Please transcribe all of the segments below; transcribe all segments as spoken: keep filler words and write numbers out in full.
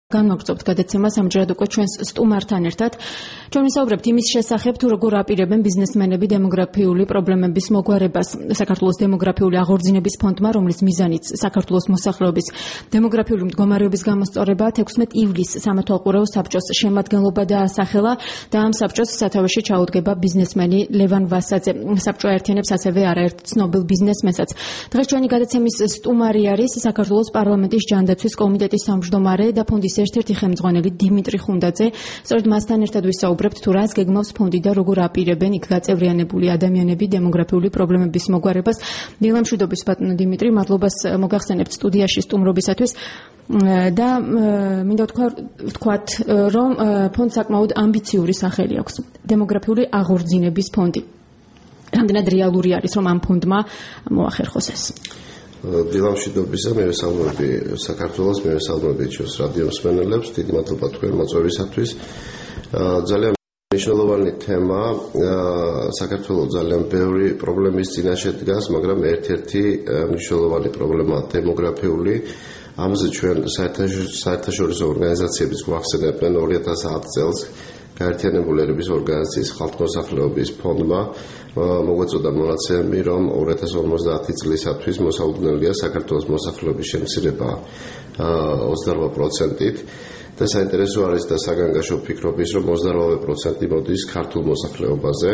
განმოგწობთ გადაცემას ამჯერად უკვე ჩვენს სტუმართან ერთად. ჩვენ ვისაუბრებთ იმის შესახებ, თუ როგორ აპირებენ ბიზნესმენები დემოგრაფიული პრობლემების მოგვარებას. საქართველოს დემოგრაფიული აღორძინების ფონდმა, რომლის მიზანიც საქართველოს მოსახლეობის დემოგრაფიული მდგომარეობის გამოსწორებაა, თექვსმეტ ივლისს სამეთვალყურეო საბჭოს შემადგენლობა დაასახელა და ამ საბჭოს სათავეში ჩაუდგება ბიზნესმენი ლევან ვასაძე. საბჭო აერთიანებს ასევე არაერთ ცნობილ ბიზნესმენსაც. დღეს ჩვენი გადაცემის სტუმარი არის საქართველოს პარლამენტის ჯანდაცვის კომიტეტის თავმჯდომარე და ფონდის ერთ-ერთი ხელმძღვანელი დიმიტრი ხუნდაძე. სწორედ მასთან ერთად ვისაუბრებთ, თუ რას გეგმავს ფონდი და როგორ აპირებენ იქ გაწევრიანებული ადამიანები დემოგრაფიული პრობლემების მოგვარებას. დილამშვიდობის ბატონო დიმიტრი, მადლობას მოგახსენებთ სტუდიაში სტუმრობისათვის და მინდა ვთქვათ, რომ ფონდს საკმაოდ ამბიციური სახელი აქვს. დემოგრაფიული აღორძინების ფონდი. რამდენად რეალური არის, რომ ამ ფონდმა მოახერხოს ეს? დილამშვიდობისა, მე ვესალმები საქართველოს, მე ვესალმები ჩვენს რადიო მსმენელებს, დიდი მადლობა თქვენ მოწვევისათვის. ძალიან მნიშვნელოვანი თემა, საქართველოს ძალიან ბევრი პრობლემის წინაშე დგას, მაგრამ ერთ-ერთი მნიშვნელოვანი პრობლემაა დემოგრაფიული. ამაზე ჩვენ საერთაშორისო ორგანიზაციების გვახსენებენ ორი ათას ათი წელს გაერთიანებული ერების ორგანიზაციის ხალხმოსახლეობის ფონდმა მოგვეწოდა მონაცემები, რომ ორი ათას ორმოცდაათი წლისათვის მოსალოდნელია საქართველოს მოსახლეობის შემცირება ოცდარვა პროცენტით და საინტერესო არის და საგანგაშო ფიქრობის, რომ ოცდარვა პროცენტი მოდის ქართულ მოსახლეობაზე.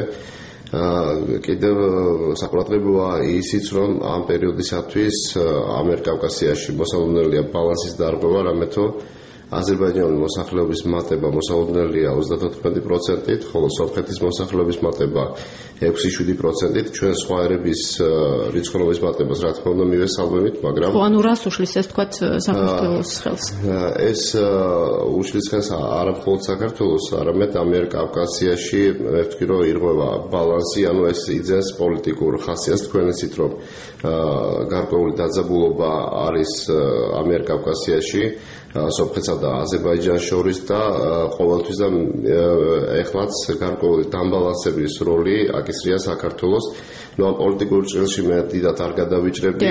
კიდევ საყურადღებოა ისიც, რომ ამ პერიოდისათვის ამიერკავკასიაში მოსალოდნელია ბალანსის დარღვევა, რამეთო აზერბაიჯანული მოსახლეობის მატება მოსალოდნელია ოცდათოთხმეტი პროცენტით, ხოლო სომხეთის მოსახლეობის მატება ექვსი შვიდი პროცენტით. ჩვენ სხვა ერების რიცხოვნობის მატებას რა თქმა უნდა მივესალმებით, მაგრამ ხო, ანუ რას უშლის ეს თქვათ საქართველოს ხელს? ეს უშლის ხელს არა მხოლოდ საქართველოს, არამედ ამიერკავკასიაში მე ვთქვი, რომ ირღვევა ბალანსი, ანუ ეს იძენს პოლიტიკურ ხასიათს. თქვენ იცით, რომ გარკვეული დაძაბულობა არის ამიერკავკასიაში სომხეთსა და აზერბაიჯანს შორის და ყოველთვის და ეხლაც გარკვეული დამბალანსების როლი აკისრია საქართველოს. ნუ ამ პოლიტიკურ ჭრილში მე დიდად არ გადავიჭრები.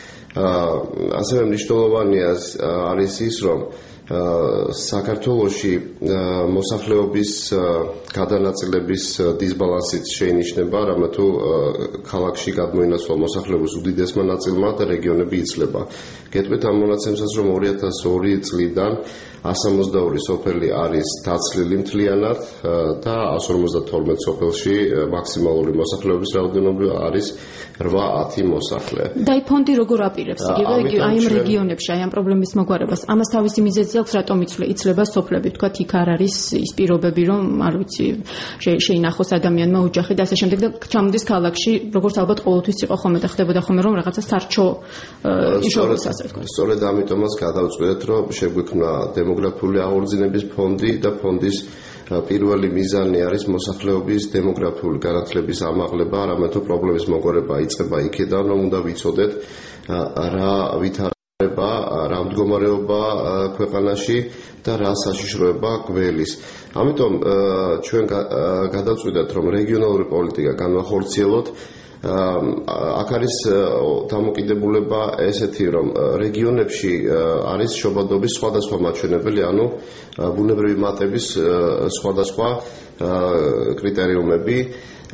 ასევე მნიშვნელოვანია არის ის, რომ საქართველოში მოსახლეობის გადანაწილების დისბალანსიც შეინიშნება, რამე თუ ქალაქში გადმოინაცვლა მოსახლეობის უდიდესმა ნაწილმა და რეგიონები იცლება. გეტყვით ამ მონაცემსაც, რომ ორი ათას ორი წლიდან εκατს სამოცდაორი სოფელი არის დაცლილი მთლიანად და εκατს ორმოცდათორმეტ სოფელში მაქსიმალური მოსახლეობის რაოდენობა არის რვა ათი მოსახლე. და აი ფონდი როგორ აპირებს იგივე აი ამ რეგიონებში, აი ამ პრობლემის მოგვარებას? ამას თავისი მიზეზი აქვს, რატომ იცლება სოფლები, თქვათ, იქ არ არის ის პირობები, რომ არ ვიცი, შეინახოს ადამიანმა ოჯახი და ასე შემდეგ და ჩამოდის ქალაქში, როგორც ალბათ ყოველთვის იყო ხოლმე და ხდებოდა ხოლმე, რომ რაღაცა სარჩო იშოვოს, ასე ვთქვათ. სწორედ ამიტომაც გადავწყვეტ, რომ შეგვექმნა დემოგრაფიული აღორძინების ფონდი და ფონდის პირველი მიზანი არის მოსახლეობის დემოგრაფიული განათლების ამაღლება, რამე თუ პრობლემის მოგვარება იწყება იქიდან, რომ უნდა ვიცოდეთ რა ვითარება, რა მდგომარეობა ქვეყანაში და რა საშიშროება გველის. ამიტომ ჩვენ გადავწყვეტთ, რომ რეგიონალური პოლიტიკა განვახორციელოთ. აქ არის დამოკიდებულება ესეთი, რომ რეგიონებში არის შობადობის სხვადასხვა მაჩვენებელი, ანუ ბუნებრივი მატების სხვადასხვა კრიტერიუმები.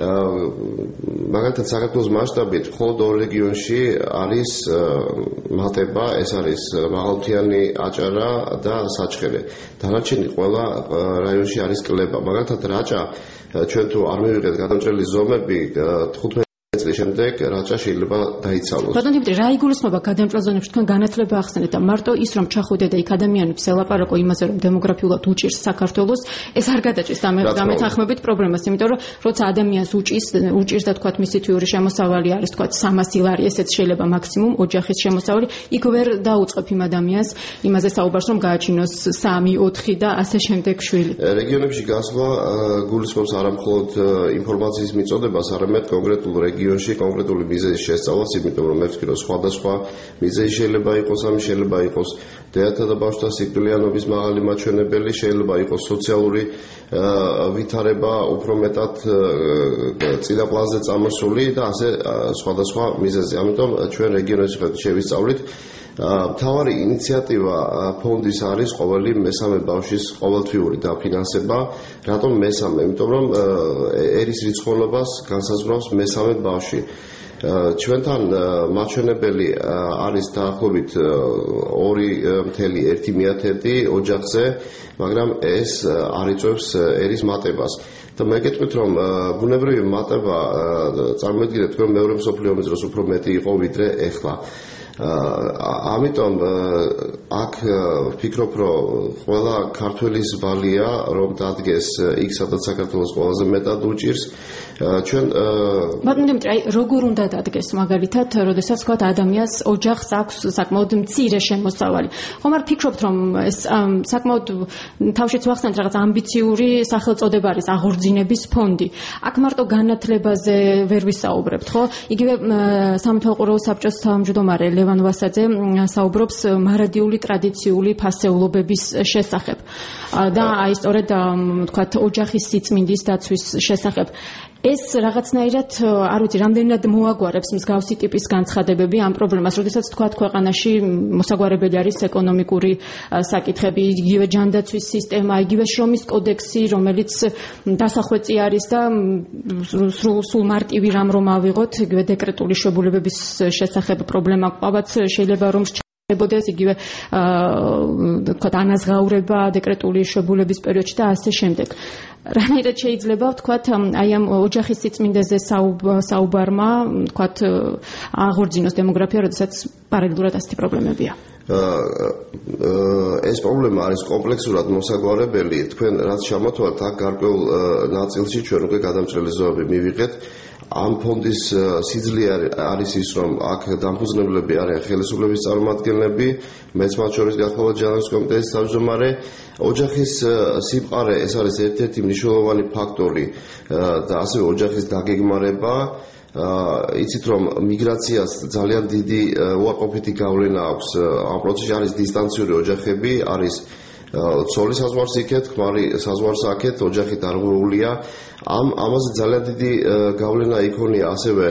მაგალითად საქართველოს მასშტაბით მხოლოდ ორ რეგიონში არის მატება, ეს არის მაღალმთიანი აჭარა და საჩხერე. დანარჩენი ყველა რაიონში არის კლება. მაგალითად რაჭა, ჩვენ თუ არ მივიღეთ გადამჭრელი ზომები, თხუთმეტი წლის შემდეგ რაჭა შეიძლება დაიცალოს. ბატონო დიმიტრი, რა იგულისხმება გადამჭრელ ზონებში? თქვენ განათლება ახსენეთ და მარტო ის, რომ ჩახვიდე და იქ ადამიანებს ელაპარაკო იმაზე, რომ დემოგრაფიულად უჭირს საქართველოს, ეს არ გადაჭრის დამეთანხმებით პრობლემას, იმიტომ რომ როცა ადამიანს უჭირს, უჭირს და თქვათ მისი თვიური შემოსავალი არის თქვათ სამასი ლარი, ესეც შეიძლება მაქსიმუმ ოჯახის შემოსავალი, იქ ვერ დაუწყებ იმ ადამიანს იმაზე საუბარს, რომ გააჩინოს სამი, ოთხი და ასე შემდეგ შვილი. რეგიონებში გასვლა გულისხმობს არა მხოლოდ ინფორმაციის მიწოდებას, არამედ კონკრეტულ რეგიონებში კონკრეტული მიზეზის შესწავლას, იმიტომ რომ მე ვთქვი, რომ სხვადასხვა მიზეზი შეიძლება იყოს, ამი შეიძლება იყოს დედათა და ბავშვთა სიკვდილიანობის მაღალი მაჩვენებელი, შეიძლება იყოს სოციალური ვითარება, უფრო მეტად წინა პლანზე წამოსული და ასე სხვადასხვა მიზეზი. ამიტომ ჩვენ რეგიონებში შევისწავლით მთავარი ინიციატივა ფონდის არის ყოველი მესამე ბავშვის ყოველთვიური დაფინანსება. რატომ მესამე? იმიტომ რომ ერის რიცხოვნობას განსაზღვრავს მესამე ბავშვი. ჩვენთან მაჩვენებელი არის დაახლოებით ორი ნული ერთი ოჯახზე, მაგრამ ეს არ იწვევს ერის მატებას. და მე გეტყვით რომ ბუნებრივი მატება წარმოიდგინეთ თქვენ მეორე მსოფლიო ომის დროს უფრო მეტი იყო ვიდრე ეხლა. ამიტომ აქ ვფიქრობ რომ ყველა ქართველის ვალია რომ დადგეს იქ სადაც საქართველოს ყველაზე მეტად უჭირს ჩვენ მაგრამ დიმიტრი აი როგორ უნდა დადგეს მაგალითად როდესაც თქვა ადამიანს ოჯახს აქვს საკმაოდ მცირე შემოსავალი ხომ არ ფიქრობთ რომ ეს საკმაოდ თავშეც ვახსენეთ რაღაც ამბიციური სახელწოდება არის აღორძინების ფონდი აქ მარტო განათლებაზე ვერ ვისაუბრებთ ხო იგივე სამთავრობო საბჭოს თავმჯდომარე ლევან ვასაძე საუბრობს მარადიული ტრადიციული ფასეულობების შესახებ და აი სწორედ თქვა ოჯახის სიწმინდის დაცვის შესახებ ეს რაღაცნაირად არ ვიცი რამდენად მოაგვარებს მსგავსი ტიპის განცხადებები ამ პრობლემას როდესაც თქვა ქვეყანაში მოსაგვარებელი არის ეკონომიკური საკითხები იგივე ჯანდაცვის სისტემა იგივე შრომის კოდექსი რომელიც დასახვეწი არის და სულ მარტივი რამ რომ ავიღოთ იგივე დეკრეტული შვებულებების შესახებ პრობლემა ყავაც შეიძლება რომ ებოდეს იგივე თქვა ანაზღაურება დეკრეტული შვებულების პერიოდში და ასე შემდეგ. რანაირად შეიძლება ვთქვათ აი ამ ოჯახის სიწმინდეზე საუბარმა ვთქვათ აღორძინოს დემოგრაფია, როდესაც პარალელურად ასეთი პრობლემებია. ეს პრობლემა არის კომპლექსურად მოსაგვარებელი. თქვენ რაც შემოთვალთ აქ გარკვეულ ნაწილში ჩვენ უკვე გადამჭრელი ზოები მივიღეთ. ამ ფონდის სიძლიერე არის ის რომ აქ დამფუძნებლები არიან ხელისუფლების წარმომადგენლები, მეც მათ შორის გახლავთ ჯანდაცვის კომიტეტის თავმჯდომარე, ოჯახის სიმყარე ეს არის ერთ-ერთი მნიშვნელოვანი ფაქტორი და ასევე ოჯახის დაგეგმარება. იცით რომ მიგრაციას ძალიან დიდი უარყოფითი გავლენა აქვს ამ პროცესში არის დისტანციური ოჯახები, არის ცოლის საზღვარს იქეთ, ქმარი საზღვარს აქეთ, ოჯახი დარღვეულია. ამ ამაზე ძალიან დიდი გავლენა იქონია ასევე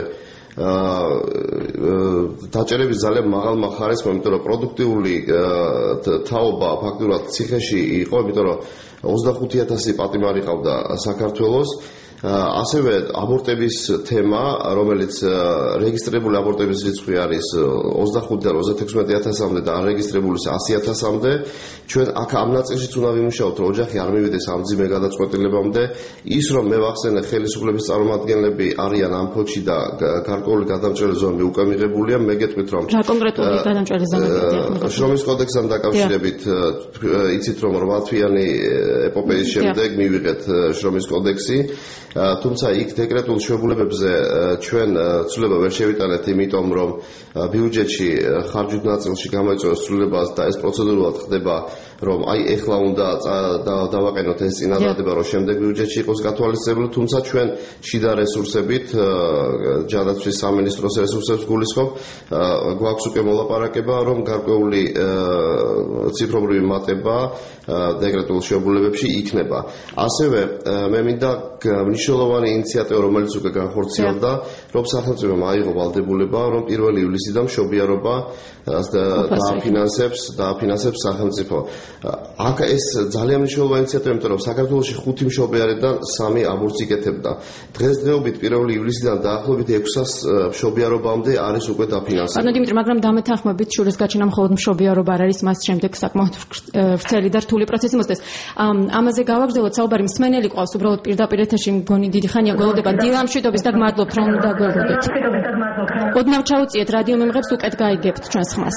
დაჭერების ძალიან მაღალმა ხარისხმა, იმიტომ რომ პროდუქტიული თაობა ფაქტურად ციხეში იყო, იმიტომ რომ ოცდახუთი ათასი პატიმარი ყავდა საქართველოს. ასევე აბორტების თემა, რომელიც რეგისტრირებული აბორტების რიცხვი არის ოცდახუთიდან ოცდათექვსმეტი ათასამდე და არეგისტრირებული ასი ათასამდე. ჩვენ აქ ამ ნაწილშიც უნდა ვიმუშაოთ, რომ ოჯახი არ მივიდეს ამ ძიმე გადაწყვეტილებამდე. ის რომ მე ვახსენე ხელისუფლების წარმომადგენლები არიან ამ ფონდში და გარკვეული გადამჭრელი ზომები უკვე მიღებულია, მე გეტყვით რომ რა კონკრეტული გადამჭრელი ზომებია? შრომის კოდექსთან დაკავშირებით იცით რომ რვა თვიანი ეპოპეის შემდეგ მივიღეთ შრომის კოდექსი. თუმცა იქ დეკრეტულ შვებულებებზე ჩვენ ცვლილება ვერ შევიტანეთ, იმიტომ რომ ბიუჯეტში ხარჯვით ნაწილში გამოიწვევს ცვლილებას და ეს პროცედურულად ხდება, რომ აი ეხლა უნდა დავაყენოთ ეს წინადადება, რომ შემდეგ ბიუჯეტში იყოს გათვალისწინებული, თუმცა ჩვენ შიდა რესურსებით, ჯანდაცვის სამინისტროს რესურსებს გულისხმობ, გვაქვს უკვე მოლაპარაკება, რომ გარკვეული ციფრობრივი მატება დეკრეტულ შვებულებებში იქნება. ასევე მე მინდა მნიშვნელოვანი ინიციატივა, რომელიც უკვე განხორციელდა, რომ სახელმწიფომ აიღო ვალდებულება, რომ პირველი ივლისიდან მშობიარობა დააფინანსებს, დააფინანსებს სახელმწიფო. აქ ეს ძალიან მნიშვნელოვანი ინიციატივა, იმიტომ რომ საქართველოში ხუთი მშობიარიდან სამი აბორტს იკეთებდა. დღესდღეობით პირველი ივლისიდან დაახლოებით ექვსას მშობიარობამდე არის უკვე დაფინანსებული. ანუ დიმიტრი, მაგრამ დამეთანხმებით შურის გაჩენა მხოლოდ მშობიარობა არ არის, მას შემდეგ საკმაოდ ვრცელი და რთული პროცესი მოსდეს. ამაზე გავაგრძელოთ საუბარი, მსმენელი ყავს უბრალოდ პირდაპირ ეთერში მგონი დიდი ხანია გველოდება დილამშვიდობის და გმადლობთ რომ დაგველოდეთ. ოდნავ ჩაუწიეთ რადიო მემღებს უკეთ გაიგებთ ჩვენს ხმას.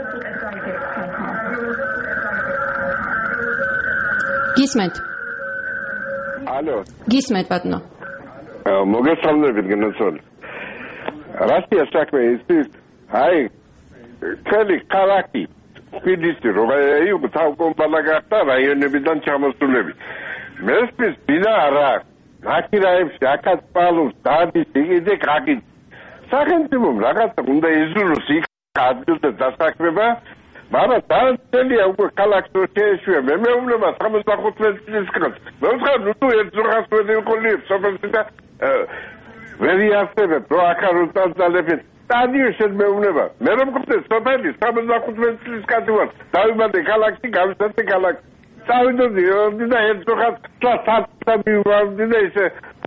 გისმენთ? ალო. გისმენთ ბატონო. მოგესალმებით გენოცოლ. რასია საქმე ის? აი ქალი ქალაქი ფიდისი როგორი იყო თავკომპანა გახდა რაიონებიდან ჩამოსულები. მესმის ბინა არა ნაკირაებში აკაც პალობს დადის იგივე კაკი სახელმწიფომ რაღაცა უნდა იზრუნოს იქ ადგილზე დასაქმება მაგრამ დაანცელია უკვე ქალაქს შეეშვია მე მეუბნება სამოცდახუთი წლის კაც მე ვთქვა ნუ თუ ერთ ზურგას ვედი ვიყოლი სოფელში და ვერი არსებებ რო აქ არ უტანძალებით სტადიონში მეუბნება. მე რომ გხდეს სოფელი სამოცდახუთმეტ წლის კაცი ვარ. დავიბადე ქალაქში, გავისაცე ქალაქში. წავიდოდი და ერთ ხალხ სათათაბი ვარდი და ისე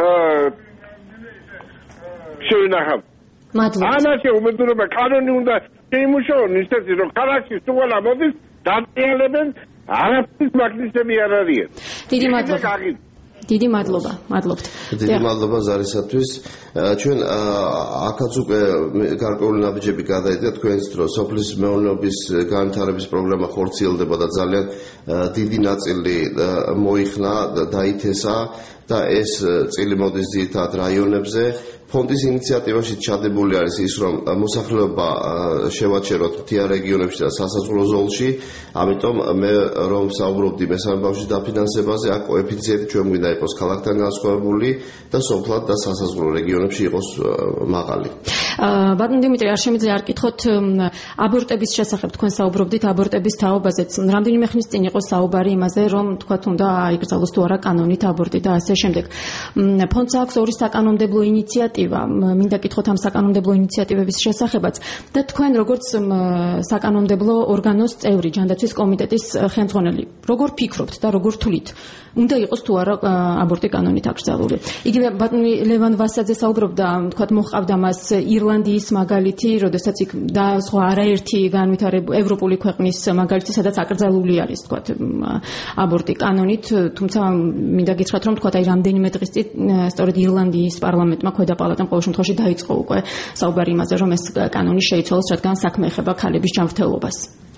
შევინახავ. მადლობა. ანაშე უმედურება კანონი უნდა შეიმუშაონ ისეთი რომ ქალაქში სულ ამოდის დამტიალებენ არაფრის მაგნისები არ არიან. დიდი მადლობა. დიდი მადლობა, მადლობთ. დიდი მადლობა ზარისათვის. ჩვენ აქაც უკვე გარკვეული ნაბიჯები გადაიდეთ თქვენს დროს სოფლის მეურნეობის განვითარების პროგრამა ხორციელდება და ძალიან დიდი ნაწილი მოიხსნა, დაითესა და ეს წილი მოდის ძირითადად რაიონებზე. ფონდის ინიციატივაში ჩადებული არის ის, რომ მოსახლეობა შევაჩეროთ მთიან რეგიონებში და სასაზღვრო ზოლში, ამიტომ მე რომ საუბრობდი მესამე ბავშვის დაფინანსებაზე, აქ კოეფიციენტი ჩვენ გვინდა იყოს ქალაქთან განსხვავებული და სოფლად და სასაზღვრო რეგიონებში იყოს მაღალი. ბატონ დიმიტრი, არ შემიძლია არ კითხოთ აბორტების შესახებ, თქვენ საუბრობდით აბორტების თაობაზეც. რამდენიმე ხნის წინ იყო საუბარი იმაზე, რომ თქვათ უნდა აიგრძელოს თუ არა კანონით აბორტი და ასე შემდეგ. ფონდს აქვს ორი საკანონმდებლო ინიციატივა. მინდა კითხოთ ამ საკანონმდებლო ინიციატივების შესახებაც და თქვენ როგორც საკანონმდებლო ორგანოს წევრი, ჯანდაცვის კომიტეტის ხელმძღვანელი, როგორ ფიქრობთ და როგორ თვლით, უნდა იყოს თუ არა აბორტი კანონით აკრძალული? იგივე ბატონ ლევან ვასაძე საუბრობდა, თქვათ მოჰყავდა მას ირლანდიის მაგალითი, როდესაც იქ და სხვა არაერთი განვითარებული ევროპული ქვეყნის მაგალითი, სადაც აკრძალული არის, თქვათ აბორტი კანონით, თუმცა მინდა გითხრათ, რომ თქვათ აი რამდენიმე დღის წინ სწორედ ირლანდიის პარლამენტმა ქვედა პალატამ ყოველ შემთხვევაში დაიწყო უკვე საუბარი იმაზე, რომ ეს კანონი შეიცვალოს, რადგან საქმე ეხება ქალების ჯანმრთელობას.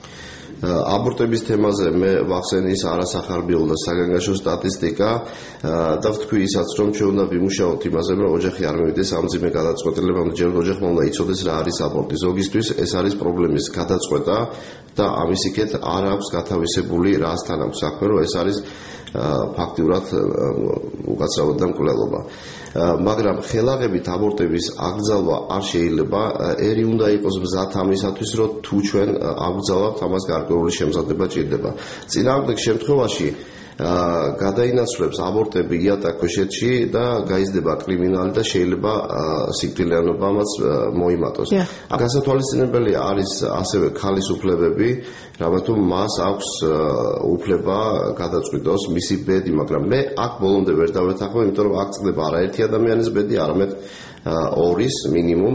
აბორტების თემაზე მე ვახსენე ის არასახარბიელო და საგანგაშო სტატისტიკა და ვთქვი ისაც, რომ ჩვენ უნდა ვიმუშაოთ იმაზე, რომ ოჯახი არ მივიდეს ამ მძიმე გადაწყვეტილებამდე, ჯერ ოჯახმა უნდა იცოდეს რა არის აბორტი. ზოგისთვის ეს არის პრობლემის გადაწყვეტა და ამის იქეთ არ აქვს გათავისებული რასთან აქვს საქმე, რომ ეს არის ფაქტიურად უკაცრავად და მკვლელობა. მაგრამ ხელაღებით აბორტების აკრძალვა არ შეიძლება, ერი უნდა იყოს მზად ამისათვის, რომ თუ ჩვენ აკრძალავთ, ამას გარკვეული შემზადება ჭირდება. წინააღმდეგ შემთხვევაში გადაინაცვლებს აბორტები იატაკქვეშეთში და გაიზრდება კრიმინალი და შეიძლება სიკვდილიანობამაც მოიმატოს. გასათვალისწინებელი არის ასევე ქალის უფლებები, რამათუ მას აქვს უფლება გადაწყვიტოს მისი ბედი, მაგრამ მე აქ ბოლომდე ვერ დავეთანხმებ, იმიტომ რომ აქ წდება არაერთი ადამიანის ბედი, არამედ ორის მინიმუმ.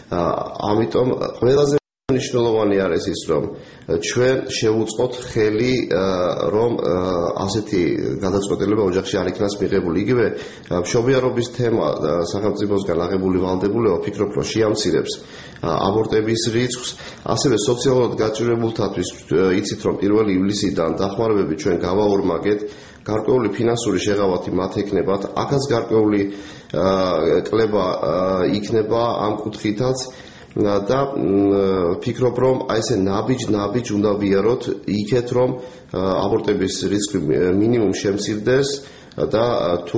ამიტომ ყველაზე მნიშვნელოვანი არის ის, რომ ჩვენ შევუწყოთ ხელი, რომ ასეთი გადაწყვეტილება ოჯახში არ იქნას მიღებული. იგივე მშობიარობის თემა სახელმწიფოსგან აღებული ვალდებულება ვფიქრობ, რომ შეამცირებს აბორტების რიცხვს, ასევე სოციალურად გაჭირებულთათვის იცით, რომ პირველი ივლისიდან დახმარებები ჩვენ გავაორმაგეთ, გარკვეული ფინანსური შეღავათი მათ ექნებათ, აქაც გარკვეული კლება იქნება ამ კუთხითაც. და ფიქრობ, რომ აი ესე ნაბიჯ-ნაბიჯ უნდა ვიაროთ იქეთ, რომ აბორტების რისკი მინიმუმ შემცირდეს და თუ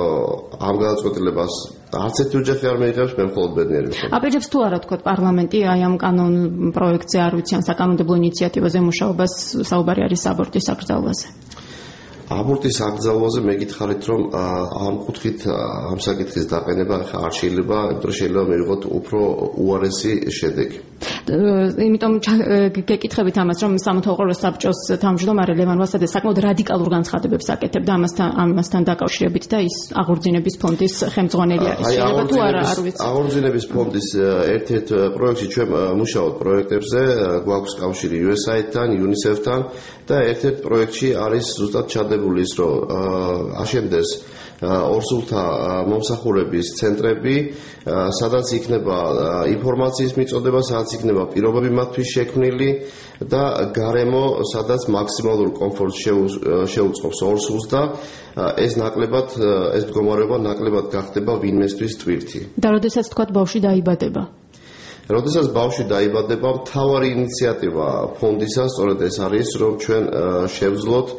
ამ გადაწყვეტილებას არც ერთი ოჯახი არ მიიღებს, მე მხოლოდ ბედნიერი ვიყავ. აპირებს თუ არა თქვა პარლამენტი აი ამ კანონ პროექტზე, არ ვიცი, ამ საკანონმდებლო ინიციატივაზე მუშაობას, საუბარი არის აბორტის აკრძალვაზე. აბორტის აკრძალვაზე მე გითხარით, რომ ამ კუთხით ამ საკითხის დაყენება არ შეიძლება, იმიტომ შეიძლება მივიღოთ უფრო უარესი შედეგი. იმიტომ გეკითხებით ამას, რომ სამთავრობო საბჭოს თავმჯდომარე ლევან ვასაძე საკმაოდ რადიკალურ განცხადებებს აკეთებდა ამასთან ამასთან დაკავშირებით და ის აღორძინების ფონდის ხელმძღვანელი არის. შეიძლება თუ არა, არ ვიცი. აღორძინების ფონდის ერთ-ერთ პროექტში ჩვენ მუშაობთ პროექტებზე, გვაქვს კავშირი იუ ეს აი თან, იუნისეფთან და ერთ-ერთ პროექტში არის ზუსტად ჩადებული ის, რომ აშენდეს ორსულთა მომსახურების ცენტრები, სადაც იქნება ინფორმაციის მიწოდება, სადაც იქნება პირობები მათთვის შექმნილი და გარემო, სადაც მაქსიმალურ კომფორტს შეუწყობს ორსულს და ეს ნაკლებად, ეს მდგომარეობა ნაკლებად გახდება ვინმესთვის ტვირთი. და როდესაც თქვათ ბავშვი დაიბადება. როდესაც ბავშვი დაიბადება, მთავარი ინიციატივა ფონდისა სწორედ ეს არის, რომ ჩვენ შევძლოთ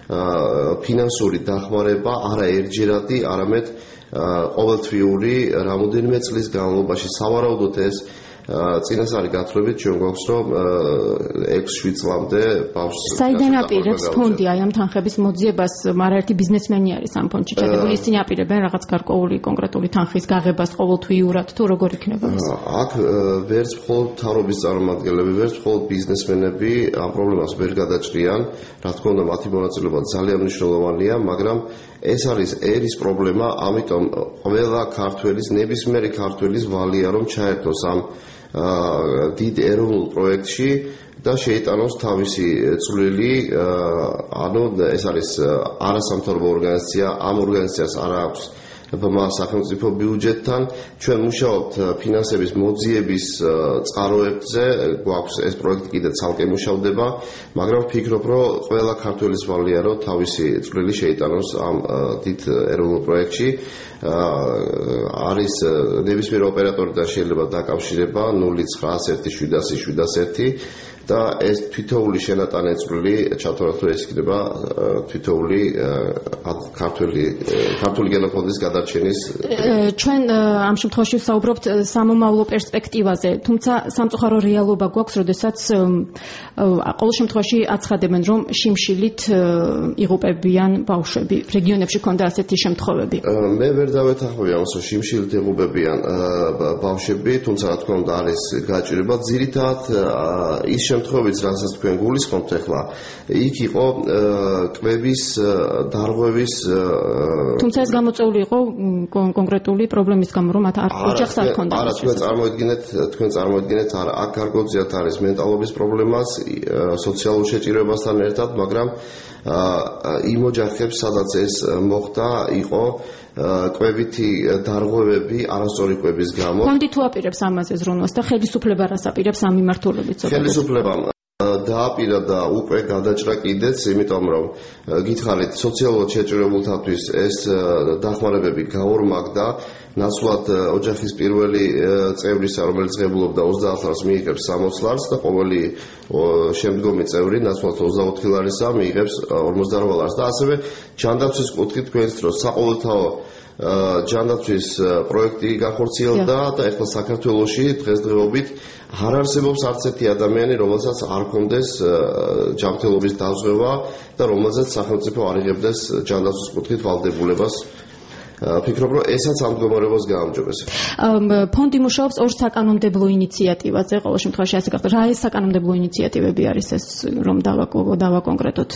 ფინანსური დახმარება არა ერთჯერადი, არამედ ყოველთვიური რამოდენიმე წლის განმავლობაში. სავარაუდოდ ეს წინასწარი გათვლებით ჩვენ გვაქვს რომ ექვს შვიდ წლამდე ბავშვს საიდან აპირებს ფონდი აი ამ თანხების მოძიებას არაერთი ბიზნესმენი არის ამ ფონდში ჩადებული ისინი აპირებენ რაღაც გარკვეული კონკრეტული თანხის გაღებას ყოველთვიურად თუ როგორ იქნება ეს აქ ვერც მხოლოდ მთავრობის წარმომადგენლები ვერც მხოლოდ ბიზნესმენები ამ პრობლემას ვერ გადაჭრიან რა თქმა უნდა მათი მონაწილეობა ძალიან მნიშვნელოვანია მაგრამ ეს არის ერის პრობლემა ამიტომ ყველა ქართველის ნებისმიერი ქართველის ვალია რომ ჩაერთოს ამ დიდ ეროვნულ პროექტში და შეიტანოს თავისი წვლილი ანუ ეს არის არასამთავრობო ორგანიზაცია ამ ორგანიზაციას არ აქვს სახელმწიფო ბიუჯეტთან ჩვენ მუშაობთ ფინანსების მოძიების წყაროებზე გვაქვს ეს პროექტი კიდე ცალკე მუშავდება მაგრამ ვფიქრობ რომ ყველა ქართველის ვალია რომ თავისი წვლილი შეიტანოს ამ დიდ ეროვნულ პროექტში არის ნებისმიერ ოპერატორთან შეიძლება დაკავშირება ნული ცხრა ერთი შვიდასი შვიდასი და ეს თვითოული შენატანე წვლილი ჩათვალოთ რომ ეს იქნება თვითოული ქართული ქართული გენოფონდის გადარჩენის ჩვენ ამ შემთხვევაში ვსაუბრობთ სამომავლო პერსპექტივაზე თუმცა სამწუხარო რეალობა გვაქვს როდესაც ყოველ შემთხვევაში აცხადებენ რომ შიმშილით იღუპებიან ბავშვები რეგიონებში ქონდა ასეთი შემთხვევები მე ვერ დავეთანხმები ამას რომ შიმშილით იღუპებიან ბავშვები თუმცა რა თქმა უნდა არის გაჭირება ძირითადად ის შემთხვევით რასაც თქვენ გულისხმობთ ახლა იქ იყო კვების დარღვევის თუმცა ეს გამოწვეული იყო კონკრეტული პრობლემის გამო რომ მათ არ ოჯახს არ ჰქონდა არა თქვენ წარმოიდგინეთ თქვენ წარმოიდგინეთ არა აქ გარკვეულწილად არის მენტალობის პრობლემას სოციალურ შეჭირებასთან ერთად მაგრამ იმ ოჯახებს სადაც ეს მოხდა იყო კვებითი დარღვევები არასწორი კვების გამო ფონდი თუ აპირებს ამაზე ზრუნვას და ხელისუფლება რას აპირებს ამ მიმართულებით ხელისუფლებამ დააპირა და უკვე გადაჭრა კიდეც იმიტომ რომ გითხარით სოციალურად შეჭირებულთათვის ეს დახმარებები გაორმაგდა ნაცვლად ოჯახის პირველი წევრისა რომელიც ღებულობდა ოცდაათ ლარს მიიღებს სამოცდ ლარს და ყოველი შემდგომი წევრი ნაცვლად ოცდაოთხი ლარისა მიიღებს ორმოცდარბა ლარს და ასევე ჯანდაცვის კუთხით თქვენს დროს საყოველთაო ჯანდაცვის პროექტი განხორციელდა და ეხლა საქართველოში დღესდღეობით არ არსებობს არც ერთი ადამიანი რომელსაც არ ჰქონდეს ჯანმრთელობის დაზღვევა და რომელსაც სახელმწიფო არ იღებდეს ჯანდაცვის კუთხით ვალდებულებას ფიქრობ რომ ესაც ამ მდგომარეობას გაამჯობეს ფონდი მუშაობს ორ საკანონმდებლო ინიციატივაზე ყოველ შემთხვევაში ასე გახდა რა ეს საკანონმდებლო ინიციატივები არის ეს რომ დავაკონკრეტოთ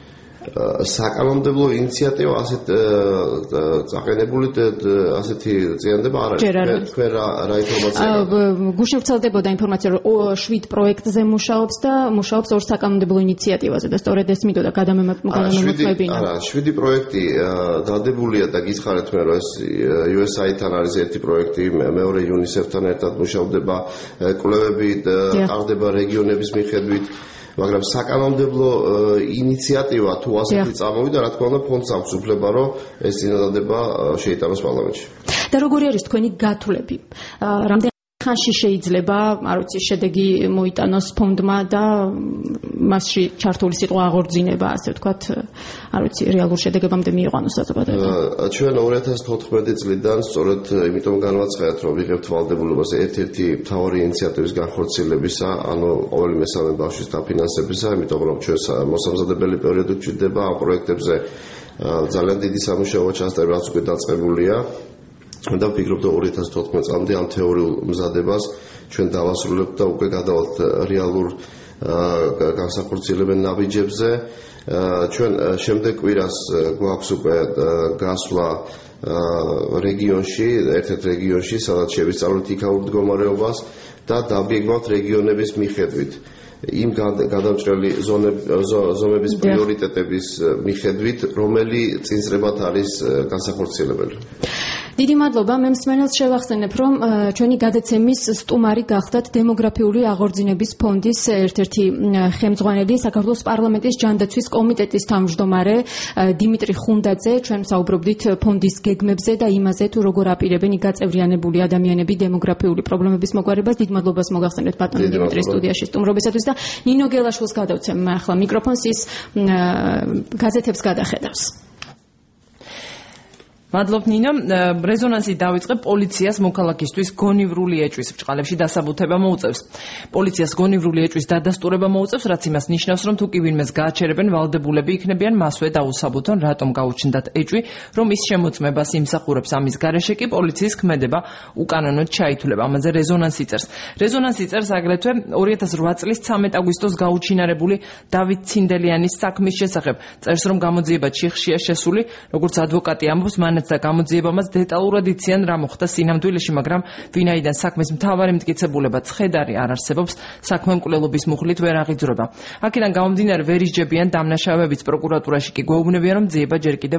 საკანონმდებლო ინიციატივა ასეთ წაყენებული ასეთი ზიანდება არ არის თქვენ რა რა ინფორმაცია გუშინ ვრცელდებოდა ინფორმაცია რომ შვიდ პროექტზე მუშაობს და მუშაობს ორ საკანონმდებლო ინიციატივაზე და სწორედ ეს მიდოდა გადამემოწმებინა არა შვიდი პროექტი დადებულია და გითხარით მე რომ ეს იუ ეს აი-თან არის ერთი პროექტი მეორე იუნისეფ-თან ერთად მუშავდება კვლევები ტარდება რეგიონების მიხედვით მაგრამ საკანონმდებლო ინიციატივა თუ ასეთი წამოვიდა რა თქმა უნდა ფონდს აქვს უფლება რომ ეს წინადადება შეიტანოს პარლამენტში და როგორი არის თქვენი გათვლები რამდენი ხანში შეიძლება არ ვიცი შედეგი მოიტანოს ფონდმა და მასში ჩართული სიტყვა აღორძინება ასე ვთქვათ არ ვიცი რეალურ შედეგებამდე მიიყვანოს საზოგადოება ჩვენ ორი ათას თოთხმეტი წლიდან სწორედ იმიტომ განვაცხადეთ რომ ვიღებთ ვალდებულებას ერთ-ერთი მთავარი ინიციატივის განხორციელებისა ანუ ყოველი მესამე ბავშვის დაფინანსებისა იმიტომ რომ ჩვენ მოსამზადებელი პერიოდი გვჭირდება ამ პროექტებზე ძალიან დიდი სამუშაო ჩასწრება რაც უკვე დაწყებულია და ვფიქრობ რომ ორი ათას თოთხმეტი წლამდე ამ თეორიულ მზადებას ჩვენ დავასრულებთ და უკვე გადავალთ რეალურ განსახორციელებელ ნაბიჯებზე ჩვენ შემდეგ კვირას გვაქვს უკვე გასვლა რეგიონში ერთ-ერთ რეგიონში სადაც შევისწავლოთ იქაურ მდგომარეობას და დავგეგმავთ რეგიონების მიხედვით იმ გადამჭრელი ზონების პრიორიტეტების მიხედვით რომელი წინსრებად არის განსახორციელებელი დიდი მადლობა მე მსმენელს შევახსენებ რომ ჩვენი გადაცემის სტუმარი გახდათ დემოგრაფიული აღორძინების ფონდის ერთ-ერთი ხელმძღვანელი საქართველოს პარლამენტის ჯანდაცვის კომიტეტის თავმჯდომარე დიმიტრი ხუნდაძე ჩვენ საუბრობდით ფონდის გეგმებზე და იმაზე თუ როგორ აპირებენ გაწევრიანებული ადამიანები დემოგრაფიული პრობლემების მოგვარებას დიდ მადლობას მოგახსენებთ ბატონო დიმიტრის სტუდიაში სტუმრობისათვის და ნინო გელაშვილს გადავცემ ახლა მიკროფონს ის გაზეთებს გადახედავს მადლობ ნინო, რეზონანსი დაიწყე პოლიციას მოქალაქისთვის გონივრული ეჭვის ბრჭყალებში დასაბუთება მოუწევს. პოლიციას გონივრული ეჭვის დადასტურება მოუწევს, რაც იმას ნიშნავს, რომ თუ კი ვინმეს გააჩერებენ, ვალდებულები იქნებიან მასვე დაუსაბუთონ, რატომ გაუჩნდათ ეჭვი, რომ ის შემოწმებას იმსახურებს. ამის გარეშე კი პოლიციის ქმედება უკანონოდ ჩაითვლება. ამაზე რეზონანსი წერს. რეზონანსი წერს აგრეთვე ორი ათას რვა წლის ცამეტ აგვისტოს გაუჩინარებული დავით ცინდელიანის საქმის შესახებ. წერს, რომ გამოძიება ჩიხშია შესული, როგორც ადვოკატი ამბობს, მან და გამოძიებამაც დეტალურად იციან რა მოხდა სინამდვილეში, მაგრამ ვინაიდან საქმის მთავარი მტკიცებულება ცხედარი არ არსებობს, საქმე მკვლელობის მუხლით ვერ აღიძრება. აქედან გამომდინარე ვერ ისჯებიან დამნაშავეებიც, პროკურატურაში კი გვეუბნებიან, რომ ძიება ჯერ კიდევ